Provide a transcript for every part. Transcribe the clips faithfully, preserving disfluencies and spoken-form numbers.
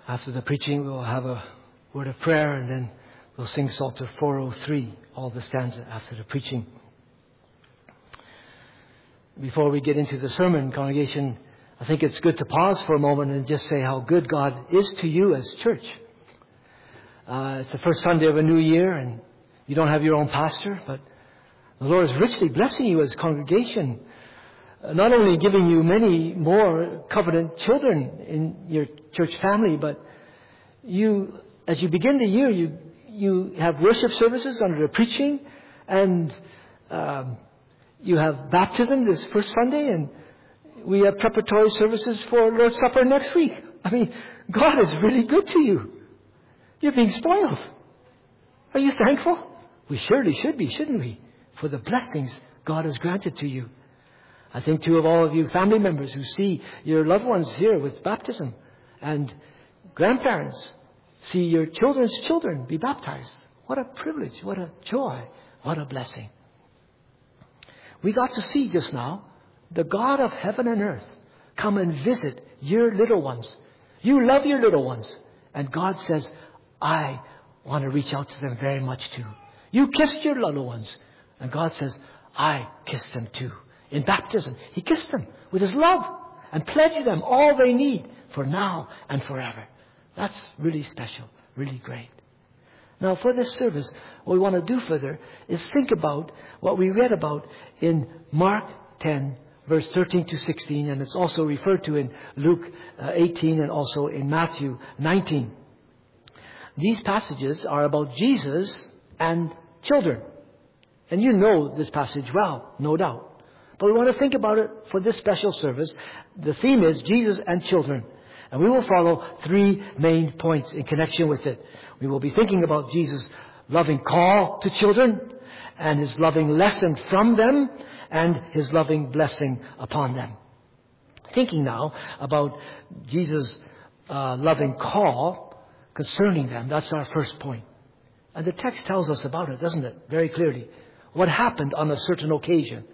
After the preaching, we'll have a word of prayer, and then we'll sing Psalter four oh three, all the stanza after the preaching. Before we get into the sermon, congregation, I think it's good to pause for a moment and just say how good God is to you as church. Uh, it's the first Sunday of a new year, and you don't have your own pastor, but the Lord is richly blessing you as congregation. Not only giving you many more covenant children in your church family, but you, as you begin the year, you you have worship services under the preaching, and um, you have baptism this first Sunday, and we have preparatory services for Lord's Supper next week. I mean, God is really good to you. You're being spoiled. Are you thankful? We surely should be, shouldn't we? For the blessings God has granted to you. I think too of all of you family members who see your loved ones here with baptism, and grandparents see your children's children be baptized. What a privilege, what a joy, what a blessing. We got to see just now the God of heaven and earth come and visit your little ones. You love your little ones, and God says, I want to reach out to them very much too. You kissed your little ones, and God says, I kissed them too. In baptism, He kissed them with His love and pledged them all they need for now and forever. That's really special, really great. Now, for this service, what we want to do further is think about what we read about in Mark ten, verse thirteen to sixteen, and it's also referred to in Luke uh, eighteen and also in Matthew nineteen. These passages are about Jesus and children. And you know this passage well, no doubt. But we want to think about it for this special service. The theme is Jesus and children. And we will follow three main points in connection with it. We will be thinking about Jesus' loving call to children, and His loving lesson from them, and His loving blessing upon them. Thinking now about Jesus' uh, loving call concerning them. That's our first point. And the text tells us about it, doesn't it? Very clearly. What happened on a certain occasion.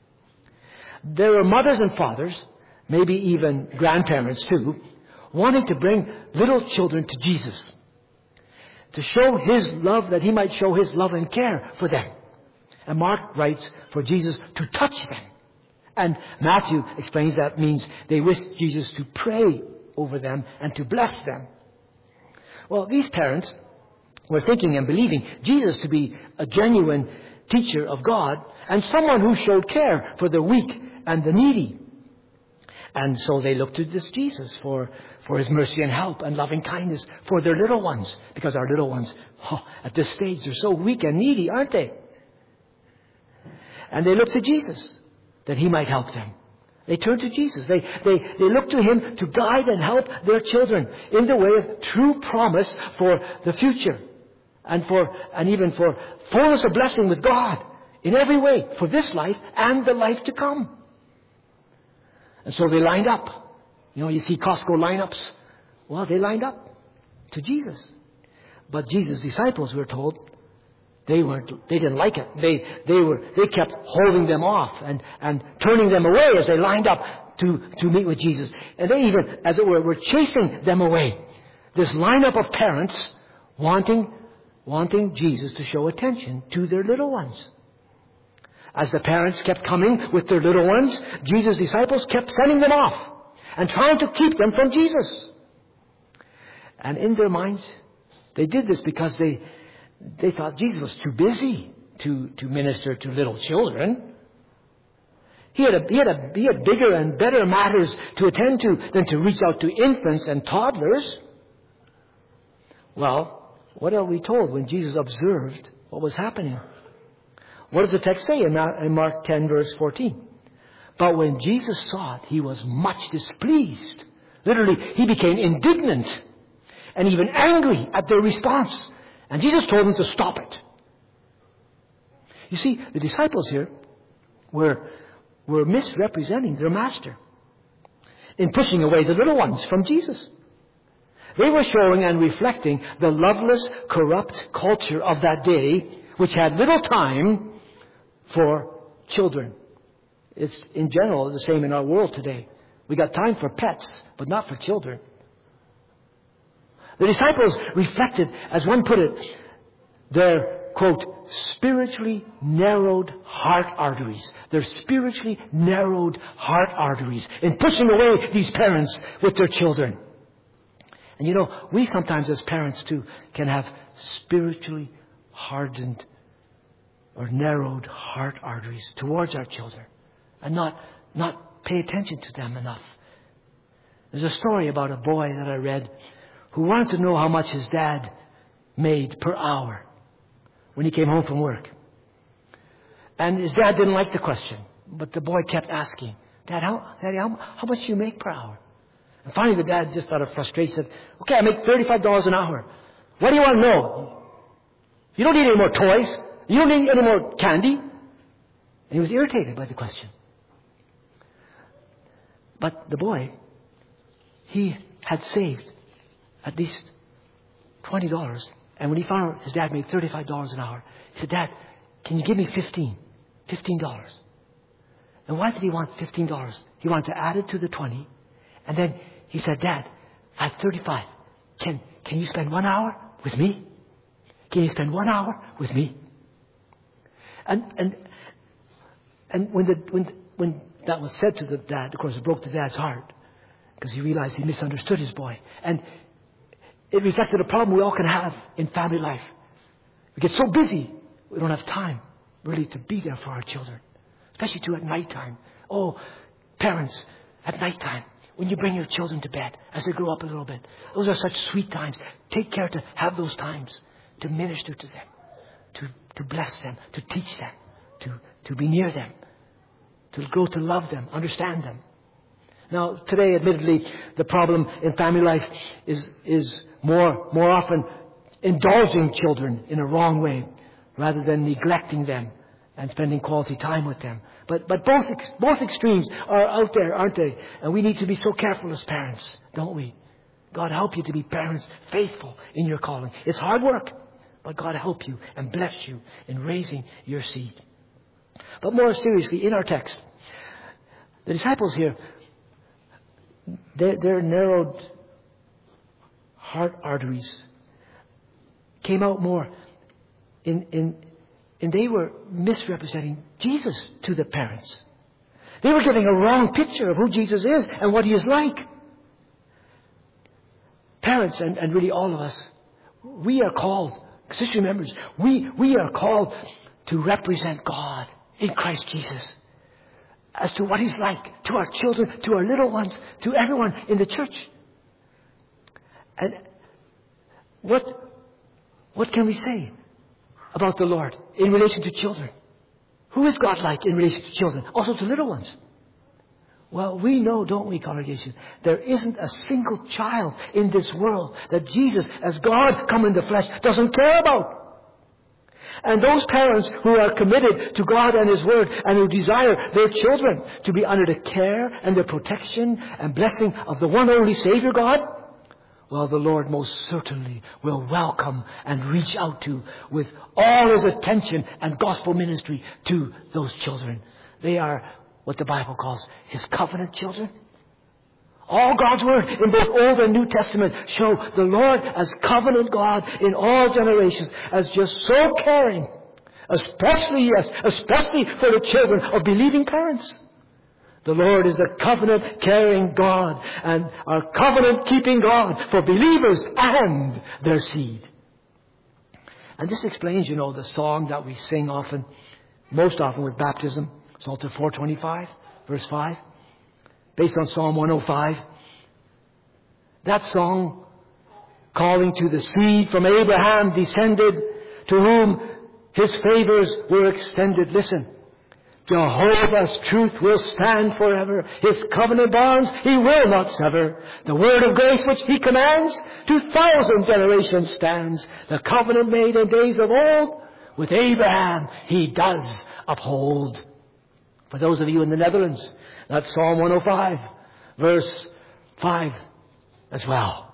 There were mothers and fathers, maybe even grandparents too, wanting to bring little children to Jesus, to show His love, that He might show His love and care for them. And Mark writes for Jesus to touch them. And Matthew explains that means they wished Jesus to pray over them and to bless them. Well, these parents were thinking and believing Jesus to be a genuine teacher of God and someone who showed care for the weak and the needy. And so they looked to this Jesus for, for His mercy and help and loving kindness for their little ones. Because our little ones, oh, at this stage, they're so weak and needy, aren't they? And they looked to Jesus that He might help them. They turned to Jesus. They, they, they looked to Him to guide and help their children in the way of true promise for the future. And for, and even for fullness of blessing with God in every way for this life and the life to come. And so they lined up. You know, you see Costco lineups. Well, they lined up to Jesus. But Jesus' disciples, we're told, they weren't, they didn't like it. They, they were, they kept holding them off and, and turning them away as they lined up to, to meet with Jesus. And they even, as it were, were chasing them away. This lineup of parents wanting, wanting Jesus to show attention to their little ones. As the parents kept coming with their little ones, Jesus' disciples kept sending them off and trying to keep them from Jesus. And in their minds, they did this because they they thought Jesus was too busy to, to minister to little children. He had, a, he, had a, he had bigger and better matters to attend to than to reach out to infants and toddlers. Well, what are we told when Jesus observed what was happening? What does the text say in Mark ten, verse fourteen? But when Jesus saw it, He was much displeased. Literally, He became indignant and even angry at their response. And Jesus told them to stop it. You see, the disciples here were, were misrepresenting their master in pushing away the little ones from Jesus. They were showing and reflecting the loveless, corrupt culture of that day, which had little time for children. It's in general the same in our world today. We got time for pets, but not for children. The disciples reflected, as one put it, their, quote, spiritually narrowed heart arteries. Their spiritually narrowed heart arteries in pushing away these parents with their children. And you know, we sometimes as parents too can have spiritually hardened or narrowed heart arteries towards our children and not, not pay attention to them enough. There's a story about a boy that I read who wanted to know how much his dad made per hour when he came home from work. And his dad didn't like the question, but the boy kept asking, Dad, how, Daddy, how, how much do you make per hour? And finally the dad, just out of frustration, said, okay, I make thirty-five dollars an hour. What do you want to know? You don't need any more toys. You don't need any more candy. And he was irritated by the question. But the boy, he had saved at least twenty dollars. And when he found out his dad made thirty-five dollars an hour, he said, Dad, can you give me fifteen? fifteen dollars. And why did he want fifteen dollars? He wanted to add it to the twenty. And then he said, Dad, I have thirty-five. Can, can you spend one hour with me? Can you spend one hour with me? And, and, and when the, when, when that was said to the dad, of course, it broke the dad's heart because he realized he misunderstood his boy. And it reflected a problem we all can have in family life. We get so busy, we don't have time really to be there for our children, especially too at night time. Oh, parents, at night time, when you bring your children to bed as they grow up a little bit, those are such sweet times. Take care to have those times to minister to them, to, to bless them, to teach them, to, to be near them, to grow to love them, understand them. Now, today, admittedly, the problem in family life is, is more, more often indulging children in a wrong way rather than neglecting them and spending quality time with them. But, but both, ex, both extremes are out there, aren't they? And we need to be so careful as parents, don't we? God help you to be parents faithful in your calling. It's hard work, but God help you and bless you in raising your seed. But more seriously, in our text, the disciples here, Their, their narrowed heart arteries came out more in, in, and they were misrepresenting Jesus to the parents. They were giving a wrong picture of who Jesus is and what He is like. Parents, and, and really all of us, we are called, sister members, we, we are called to represent God in Christ Jesus. As to what He's like to our children, to our little ones, to everyone in the church. And what, what can we say about the Lord in relation to children? Who is God like in relation to children? Also to little ones. Well, we know, don't we, congregation, there isn't a single child in this world that Jesus, as God come in the flesh, doesn't care about. And those parents who are committed to God and His Word and who desire their children to be under the care and the protection and blessing of the one only Savior God, well, the Lord most certainly will welcome and reach out to with all His attention and gospel ministry to those children. They are what the Bible calls His covenant children. All God's Word in both Old and New Testament show the Lord as covenant God in all generations, as just so caring, especially, yes, especially for the children of believing parents. The Lord is a covenant-caring God and our covenant-keeping God for believers and their seed. And this explains, you know, the song that we sing often, most often with baptism, Psalter four twenty-five, verse five. Based on Psalm one oh five. That song, calling to the seed from Abraham descended, to whom His favors were extended. Listen, Jehovah's truth will stand forever. His covenant bonds He will not sever. The word of grace which He commands to thousand generations stands. The covenant made in days of old with Abraham He does uphold. For those of you in the Netherlands, that's Psalm one oh five, verse five as well.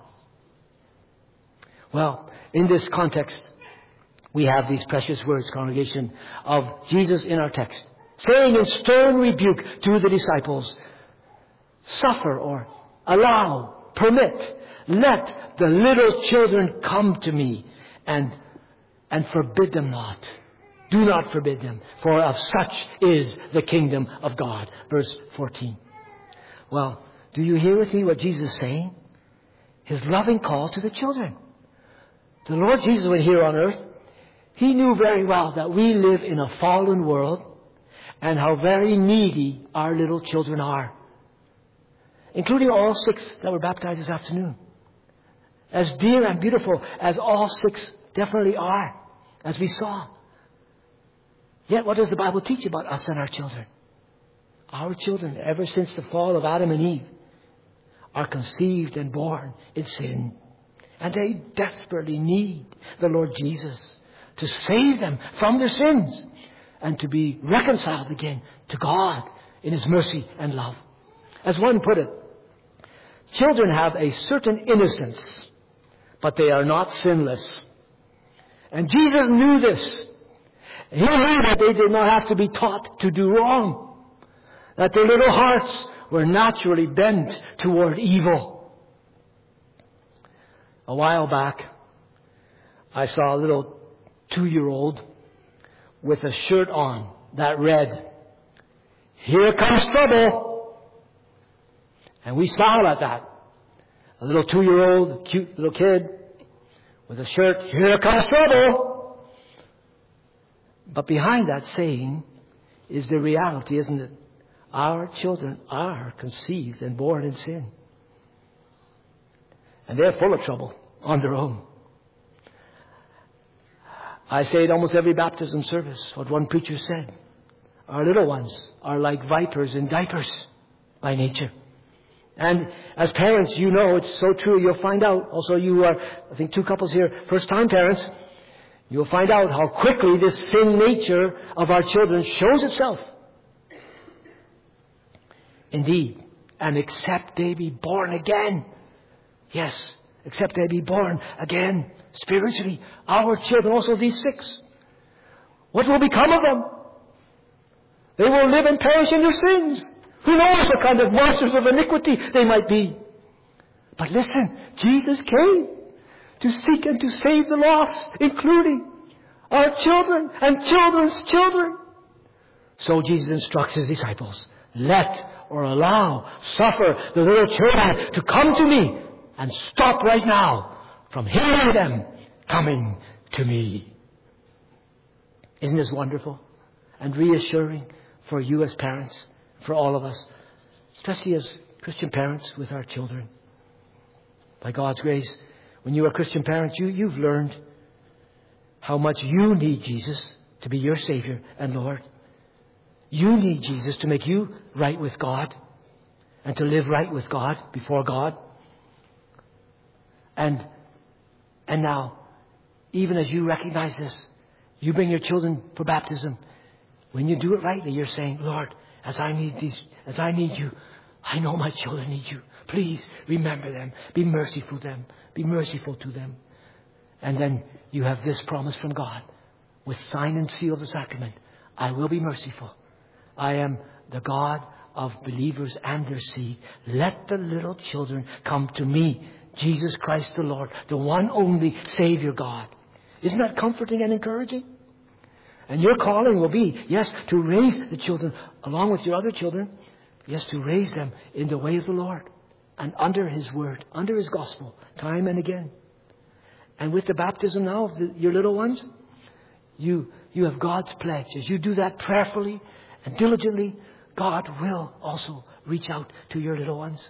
Well, in this context, we have these precious words, congregation, of Jesus in our text, saying in stern rebuke to the disciples, suffer or allow, permit let the little children come to me, and, and forbid them not. Do not forbid them, for of such is the kingdom of God. Verse fourteen. Well, do you hear with me what Jesus is saying? His loving call to the children. The Lord Jesus, when here on earth, He knew very well that we live in a fallen world and how very needy our little children are. Including all six that were baptized this afternoon. As dear and beautiful as all six definitely are, as we saw. Yet what does the Bible teach about us and our children? Our children, ever since the fall of Adam and Eve, are conceived and born in sin. And they desperately need the Lord Jesus to save them from their sins and to be reconciled again to God in His mercy and love. As one put it, children have a certain innocence, but they are not sinless. And Jesus knew this. He knew that they did not have to be taught to do wrong, that their little hearts were naturally bent toward evil. A while back, I saw a little two-year-old with a shirt on that read, "Here comes trouble." And we smiled at that. A little two-year-old, cute little kid with a shirt, "Here comes trouble." But behind that saying is the reality, isn't it? Our children are conceived and born in sin. And they're full of trouble on their own. I say at almost every baptism service what one preacher said. Our little ones are like vipers in diapers by nature. And as parents, you know it's so true. You'll find out. Also, you are, I think two couples here, first-time parents. You'll find out how quickly this sin nature of our children shows itself. Indeed, and except they be born again. Yes, except they be born again spiritually. Our children, also these six. What will become of them? They will live and perish in their sins. Who knows what kind of monsters of iniquity they might be. But listen, Jesus came to seek and to save the lost, including our children and children's children. So Jesus instructs His disciples, let or allow, suffer the little children to come to me, and stop right now from hindering them coming to me. Isn't this wonderful and reassuring for you as parents, for all of us, especially as Christian parents with our children? By God's grace, when you are Christian parents, you, you've learned how much you need Jesus to be your Savior and Lord. You need Jesus to make you right with God and to live right with God before God. And, and now, even as you recognize this, you bring your children for baptism. When you do it rightly, you're saying, Lord, as I need these, as I need you, I know my children need you. Please remember them. Be merciful to them. Be merciful to them. And then you have this promise from God with sign and seal of the sacrament. I will be merciful. I am the God of believers and their seed. Let the little children come to me. Jesus Christ the Lord, the one only Savior God. Isn't that comforting and encouraging? And your calling will be, yes, to raise the children along with your other children. Yes, to raise them in the way of the Lord and under His word, under His gospel, time and again. And with the baptism now of the, your little ones, you, you have God's pledge. As you do that prayerfully and diligently, God will also reach out to your little ones.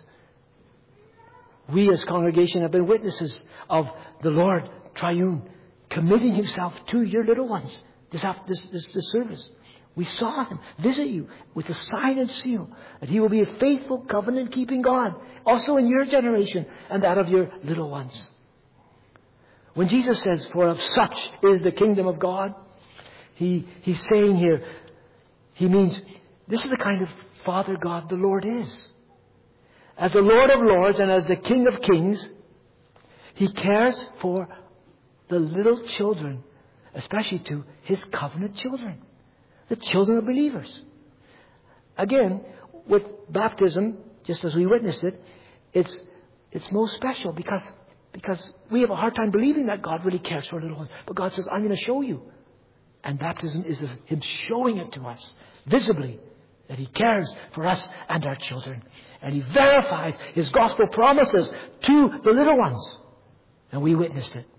We as congregation have been witnesses of the Lord triune committing Himself to your little ones this, this, this, this service. We saw Him visit you with the sign and seal that He will be a faithful covenant-keeping God, also in your generation and that of your little ones. When Jesus says, for of such is the kingdom of God, he, He's saying here, He means this is the kind of Father God the Lord is. As the Lord of Lords and as the King of Kings, He cares for the little children, especially to His covenant children, the children of believers. Again, with baptism, just as we witnessed it, it's it's most special because, because we have a hard time believing that God really cares for little ones. But God says, I'm going to show you. And baptism is Him showing it to us visibly that He cares for us and our children. And He verifies His gospel promises to the little ones. And we witnessed it.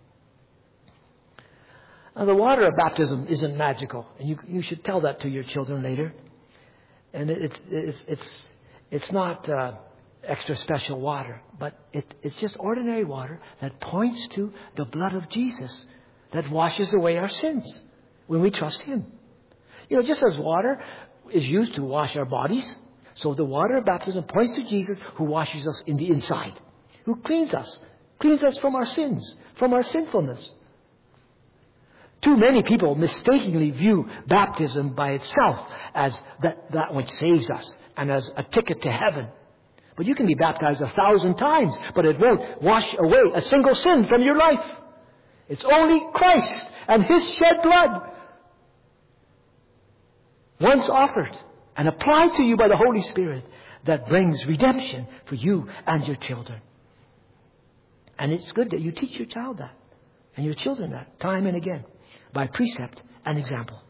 Now, the water of baptism isn't magical. And you, you should tell that to your children later. And it, it's, it's, it's, it's not uh, extra special water. But it, it's just ordinary water that points to the blood of Jesus that washes away our sins when we trust Him. You know, just as water is used to wash our bodies, so the water of baptism points to Jesus who washes us in the inside, who cleans us, cleans us from our sins, from our sinfulness. Too many people mistakenly view baptism by itself as that, that which saves us and as a ticket to heaven. But you can be baptized a thousand times, but it won't wash away a single sin from your life. It's only Christ and His shed blood, once offered and applied to you by the Holy Spirit, that brings redemption for you and your children. And it's good that you teach your child that and your children that time and again by precept and example.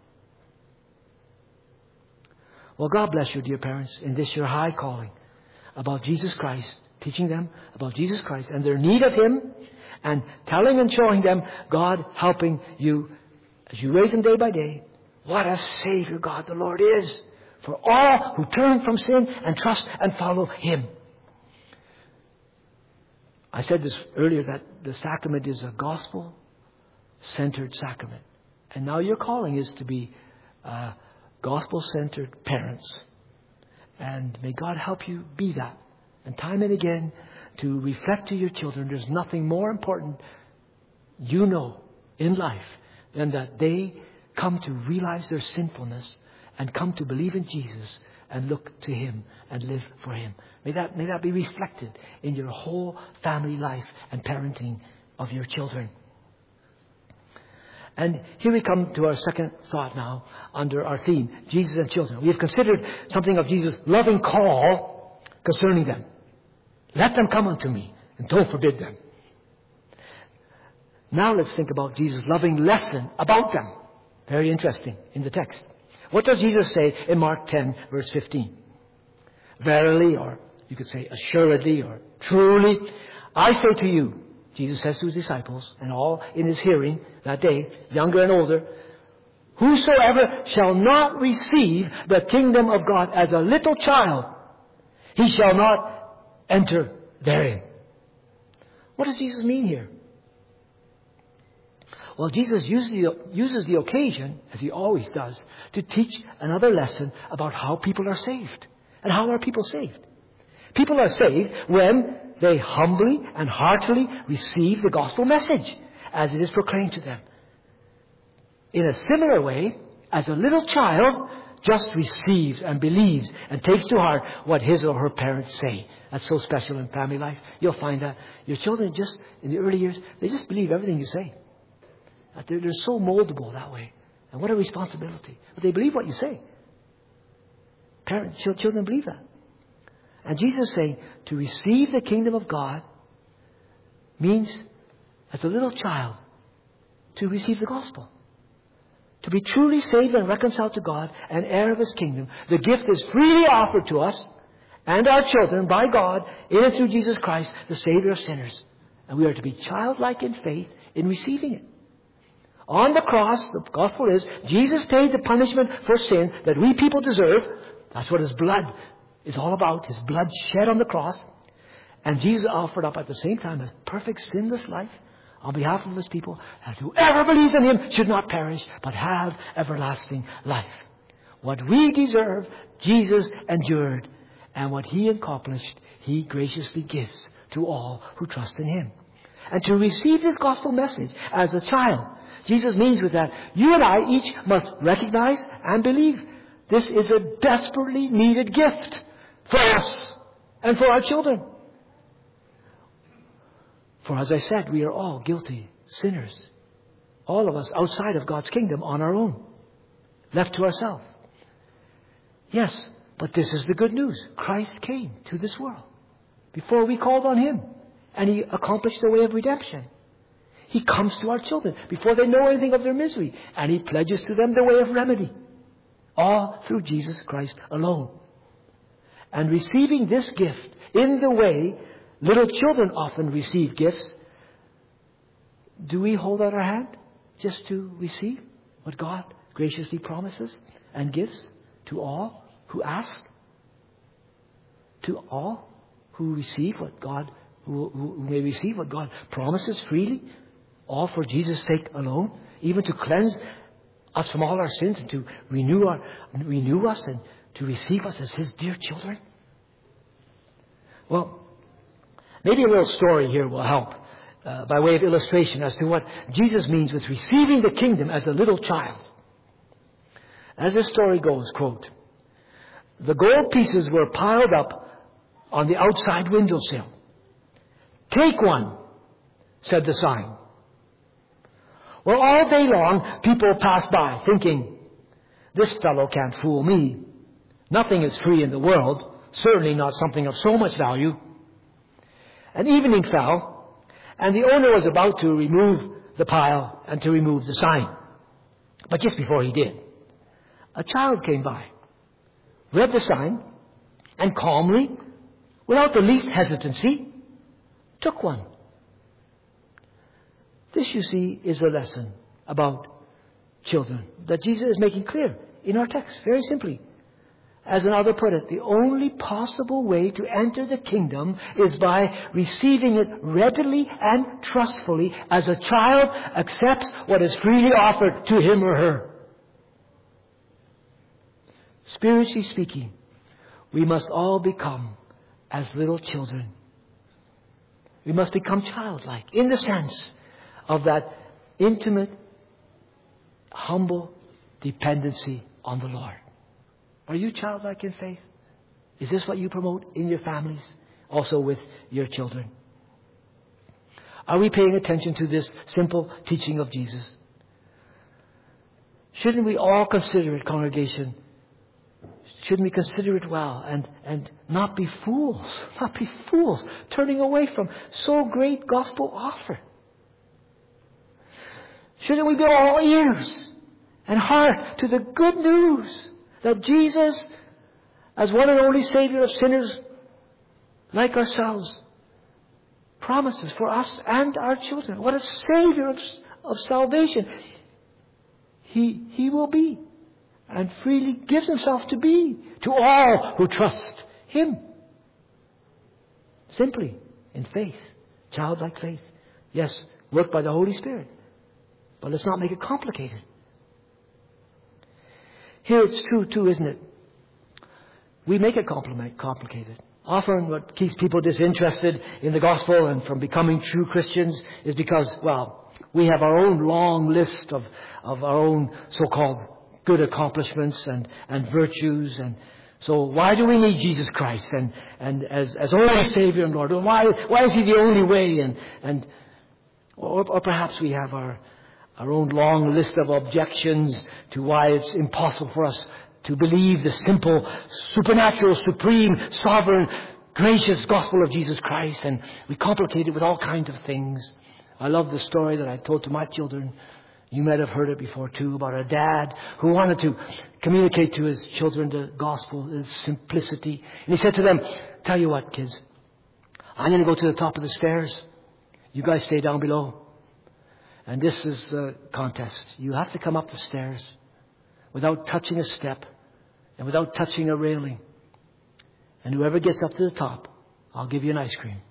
Well, God bless you, dear parents, in this your high calling about Jesus Christ, teaching them about Jesus Christ and their need of Him, and telling and showing them God helping you as you raise them day by day. What a Savior God the Lord is for all who turn from sin and trust and follow Him. I said this earlier, that the sacrament is a gospel-centered sacrament. And now your calling is to be uh, gospel-centered parents. And may God help you be that. And time and again to reflect to your children there's nothing more important you know in life than that they come to realize their sinfulness and come to believe in Jesus and look to Him and live for Him. May that, may that be reflected in your whole family life and parenting of your children. And here we come to our second thought now under our theme, Jesus and children. We have considered something of Jesus' loving call concerning them. Let them come unto me and don't forbid them. Now let's think about Jesus' loving lesson about them. Very interesting in the text. What does Jesus say in Mark ten, verse fifteen? Verily, or you could say assuredly, or truly, I say to you, Jesus says to His disciples, and all in His hearing that day, younger and older, whosoever shall not receive the kingdom of God as a little child, he shall not enter therein. What does Jesus mean here? Well, Jesus uses the, uses the occasion, as He always does, to teach another lesson about how people are saved. And how are people saved? People are saved when they humbly and heartily receive the gospel message as it is proclaimed to them. In a similar way, as a little child just receives and believes and takes to heart what his or her parents say. That's so special in family life. You'll find that your children just, in the early years, they just believe everything you say. They're, they're so moldable that way. And what a responsibility. But they believe what you say. Parents, children believe that. And Jesus is saying to receive the kingdom of God means, as a little child, to receive the gospel. To be truly saved and reconciled to God and heir of His kingdom. The gift is freely offered to us and our children by God in and through Jesus Christ, the Savior of sinners. And we are to be childlike in faith in receiving it. On the cross, the gospel is, Jesus paid the punishment for sin that we people deserve. That's what His blood is all about. His blood shed on the cross. And Jesus offered up at the same time a perfect sinless life on behalf of His people, that whoever believes in Him should not perish, but have everlasting life. What we deserve, Jesus endured. And what He accomplished, He graciously gives to all who trust in Him. And to receive this gospel message as a child, Jesus means with that, you and I each must recognize and believe this is a desperately needed gift for us and for our children. For as I said, we are all guilty sinners. All of us outside of God's kingdom on our own, left to ourselves. Yes, but this is the good news. Christ came to this world before we called on Him. and He accomplished the way of redemption. He comes to our children before they know anything of their misery, and He pledges to them the way of remedy. All through Jesus Christ alone. And receiving this gift in the way little children often receive gifts, do we hold out our hand just to receive what God graciously promises and gives to all who ask? To all who receive what God, who, who may receive what God promises freely? All for Jesus' sake alone, even to cleanse us from all our sins and to renew our, renew us and to receive us as His dear children. Well, maybe a little story here will help uh, by way of illustration as to what Jesus means with receiving the kingdom as a little child. As this story goes, quote, "The gold pieces were piled up on the outside windowsill. 'Take one,' said the sign. Well, all day long, people passed by thinking, 'This fellow can't fool me. Nothing is free in the world, certainly not something of so much value.' And evening fell, and the owner was about to remove the pile and to remove the sign. But just before he did, a child came by, read the sign, and calmly, without the least hesitancy, took one. This, you see, is a lesson about children that Jesus is making clear in our text, very simply. As another put it, the only possible way to enter the kingdom is by receiving it readily and trustfully as a child accepts what is freely offered to him or her. Spiritually speaking, we must all become as little children. We must become childlike in the sense of that intimate, humble dependency on the Lord. Are you childlike in faith? Is this what you promote in your families, also with your children? Are we paying attention to this simple teaching of Jesus? Shouldn't we all consider it, congregation? Shouldn't we consider it well and, and not be fools, not be fools, turning away from so great gospel offer? Shouldn't we be all ears and heart to the good news that Jesus, as one and only Savior of sinners like ourselves, promises for us and our children? What a Savior of, of salvation He, He will be and freely gives Himself to be to all who trust Him. Simply in faith, childlike faith. Yes, worked by the Holy Spirit. But let's not make it complicated. Here it's true too, isn't it? We make it complicated. Often what keeps people disinterested in the gospel and from becoming true Christians is because, well, we have our own long list of, of our own so-called good accomplishments and, and virtues. And so why do we need Jesus Christ and, and as, as only Savior and Lord? Why, why is He the only way? And, and or, or perhaps we have our Our own long list of objections to why it's impossible for us to believe the simple, supernatural, supreme, sovereign, gracious gospel of Jesus Christ. And we complicate it with all kinds of things. I love the story that I told to my children. You might have heard it before too, about a dad who wanted to communicate to his children the gospel, its simplicity. And he said to them, "Tell you what, kids, I'm going to go to the top of the stairs. You guys stay down below. And this is a contest. You have to come up the stairs without touching a step and without touching a railing. And whoever gets up to the top, I'll give you an ice cream."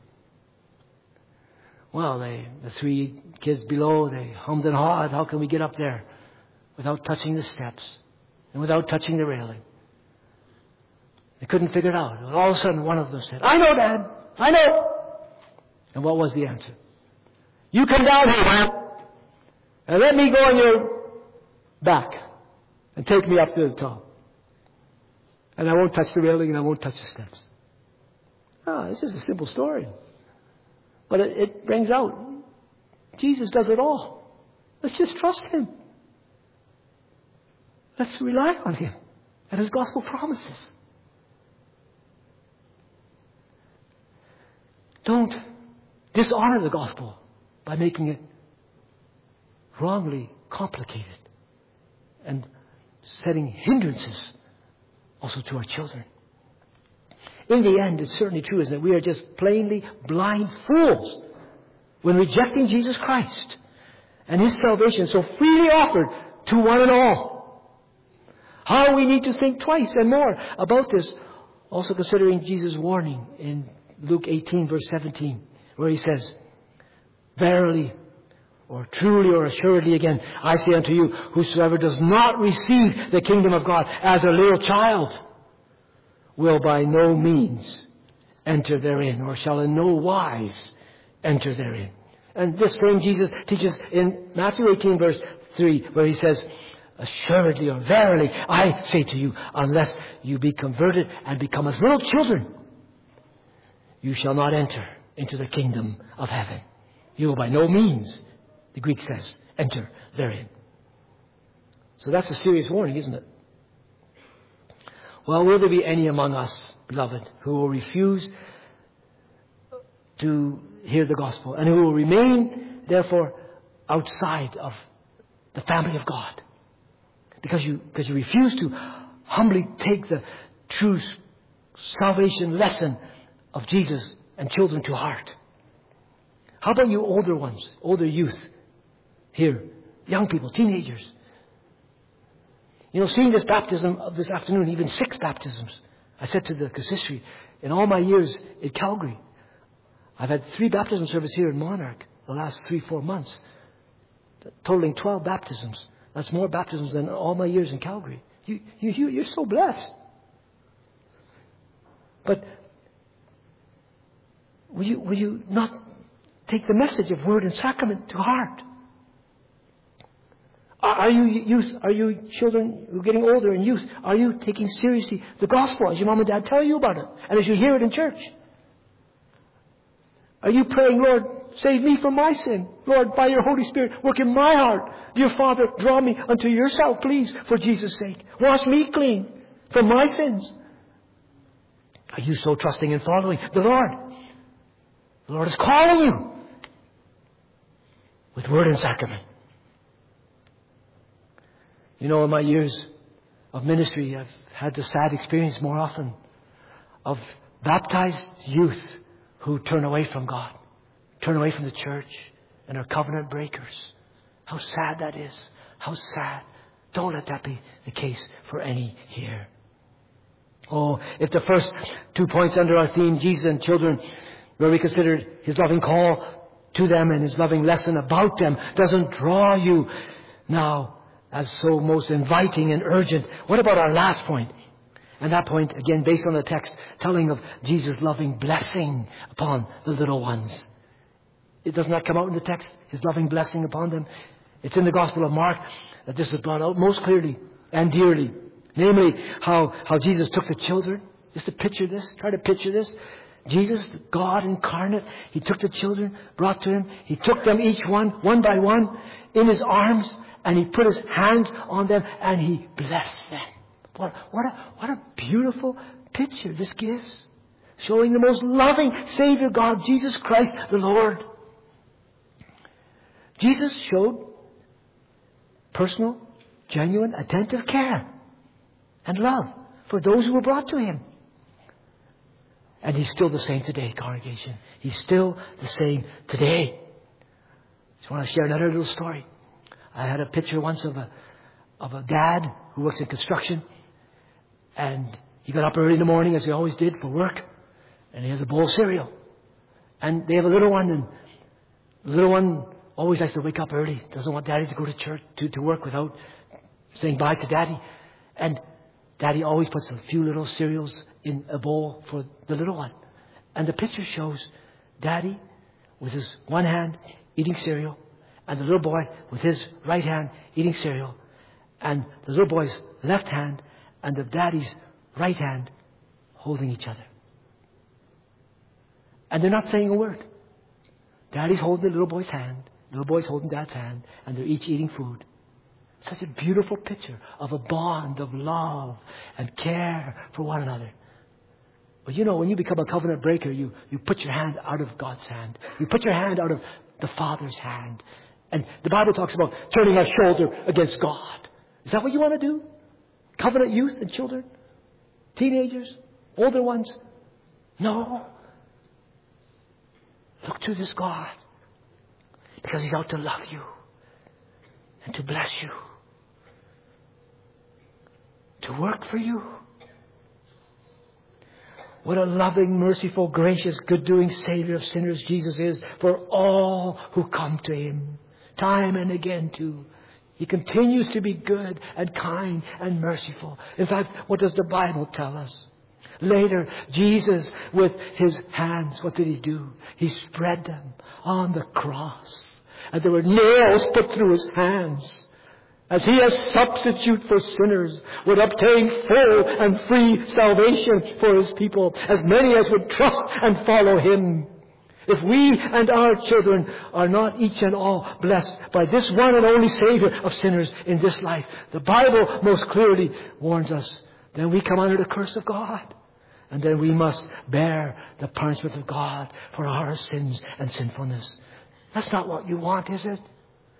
Well, they, the three kids below, they hummed and hawed. How can we get up there without touching the steps and without touching the railing? They couldn't figure it out. And all of a sudden, one of them said, "I know, Dad. I know." And what was the answer? "You come down here, Dad. And let me go on your back and take me up to the top. And I won't touch the railing and I won't touch the steps." Oh, it's just a simple story. But it, it brings out Jesus does it all. Let's just trust Him. Let's rely on Him and His gospel promises. dishonor the gospel by making it wrongly complicated and setting hindrances also to our children. In the end, it's certainly true, isn't it? We are just plainly blind fools when rejecting Jesus Christ and His salvation so freely offered to one and all. How we need to think twice and more about this, also considering Jesus' warning in Luke eighteen, verse seventeen, where He says, verily, or truly, or assuredly again, I say unto you, whosoever does not receive the kingdom of God as a little child will by no means enter therein, or shall in no wise enter therein. And this same Jesus teaches in Matthew eighteen, verse three, where He says, assuredly, or verily, I say to you, unless you be converted and become as little children, you shall not enter into the kingdom of heaven. You will by no means, the Greek says, enter therein. So that's a serious warning, isn't it? Well, will there be any among us, beloved, who will refuse to hear the gospel and who will remain, therefore, outside of the family of God? Because you, because you refuse to humbly take the true salvation lesson of Jesus and children to heart. How about you older ones, older youth here, young people, teenagers? You know, seeing this baptism of this afternoon, even six baptisms, I said to the consistory, in all my years in Calgary, I've had three baptism services here in Monarch the last three, four months, totaling twelve baptisms. That's more baptisms than all my years in Calgary. You, you, you're so blessed. But will you, will you not take the message of word and sacrament to heart? Are you youth? Are you children who are getting older and youth? Are you taking seriously the gospel as your mom and dad tell you about it and as you hear it in church? Are you praying, Lord, save me from my sin? Lord, by your Holy Spirit, work in my heart. Dear Father, draw me unto yourself, please, for Jesus' sake. Wash me clean from my sins. Are you so trusting and following the Lord? The Lord is calling you with word and sacrament. You know, in my years of ministry, I've had the sad experience more often of baptized youth who turn away from God, turn away from the church, and are covenant breakers. How sad that is. How sad. Don't let that be the case for any here. Oh, if the first two points under our theme, Jesus and children, where we considered His loving call to them and His loving lesson about them, doesn't draw you now as so most inviting and urgent, what about our last point? And that point, again, based on the text, telling of Jesus' loving blessing upon the little ones. It does not come out in the text, His loving blessing upon them. It's in the Gospel of Mark that this is brought out most clearly and dearly. Namely, how, how Jesus took the children. Just to picture this, try to picture this. Jesus, God incarnate, He took the children, brought to Him. He took them each one, one by one, in His arms, and He put His hands on them, and He blessed them. What, what, a, what a beautiful picture this gives. Showing the most loving Savior God, Jesus Christ the Lord. Jesus showed personal, genuine, attentive care and love for those who were brought to Him. And He's still the same today, congregation. He's still the same today. Just want to share another little story. I had a picture once of a of a dad who works in construction. And he got up early in the morning, as he always did, for work. And he has a bowl of cereal. And they have a little one. And the little one always likes to wake up early. Doesn't want Daddy to go to church, to, to work without saying bye to Daddy. And Daddy always puts a few little cereals in a bowl for the little one. And the picture shows Daddy with his one hand eating cereal, and the little boy with his right hand eating cereal, and the little boy's left hand and the Daddy's right hand holding each other. And they're not saying a word. Daddy's holding the little boy's hand, the little boy's holding Dad's hand, and they're each eating food. Such a beautiful picture of a bond of love and care for one another. But you know, when you become a covenant breaker, you, you put your hand out of God's hand. You put your hand out of the Father's hand. And the Bible talks about turning our shoulder against God. Is that what you want to do? Covenant youth and children? Teenagers? Older ones? No. Look to this God. Because He's out to love you. And to bless you. To work for you. What a loving, merciful, gracious, good-doing Savior of sinners Jesus is for all who come to Him. Time and again too. He continues to be good and kind and merciful. In fact, what does the Bible tell us? Later, Jesus, with His hands, what did He do? He spread them on the cross. And there were nails put through His hands. As He, as substitute for sinners, would obtain full and free salvation for His people, as many as would trust and follow Him. If we and our children are not each and all blessed by this one and only Savior of sinners in this life, the Bible most clearly warns us, then we come under the curse of God. And then we must bear the punishment of God for our sins and sinfulness. That's not what you want, is it?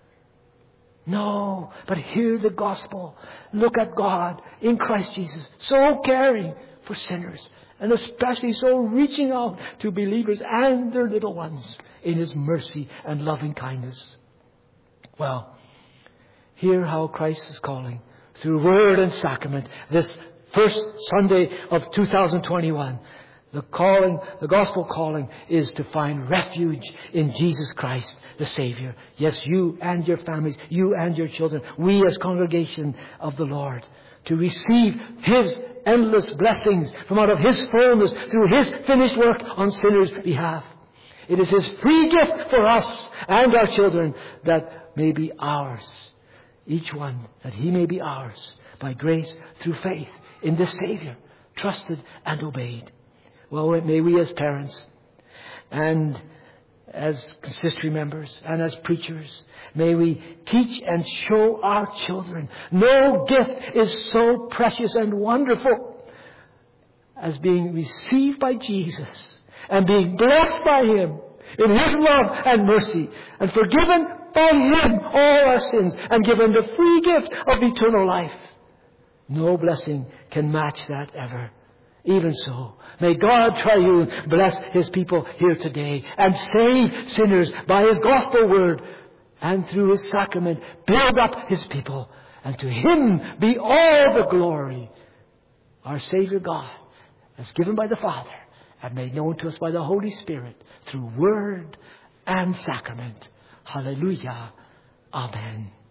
No, but hear the gospel. Look at God in Christ Jesus, so caring for sinners, and especially so reaching out to believers and their little ones in His mercy and loving kindness. Well, hear how Christ is calling through word and sacrament this first Sunday of two thousand twenty-one. The calling, the gospel calling is to find refuge in Jesus Christ, the Savior. Yes, you and your families, you and your children, we as congregation of the Lord, to receive His endless blessings from out of His fullness through His finished work on sinners' behalf. It is His free gift for us and our children that may be ours. Each one, that He may be ours by grace through faith in this Savior, trusted and obeyed. Well, may we as parents and as consistory members and as preachers, may we teach and show our children no gift is so precious and wonderful as being received by Jesus and being blessed by Him in His love and mercy and forgiven by Him all our sins and given the free gift of eternal life. No blessing can match that ever. Even so, may God triune bless His people here today and save sinners by His gospel word, and through His sacrament build up His people, and to Him be all the glory. Our Savior God, as given by the Father and made known to us by the Holy Spirit through word and sacrament. Hallelujah. Amen.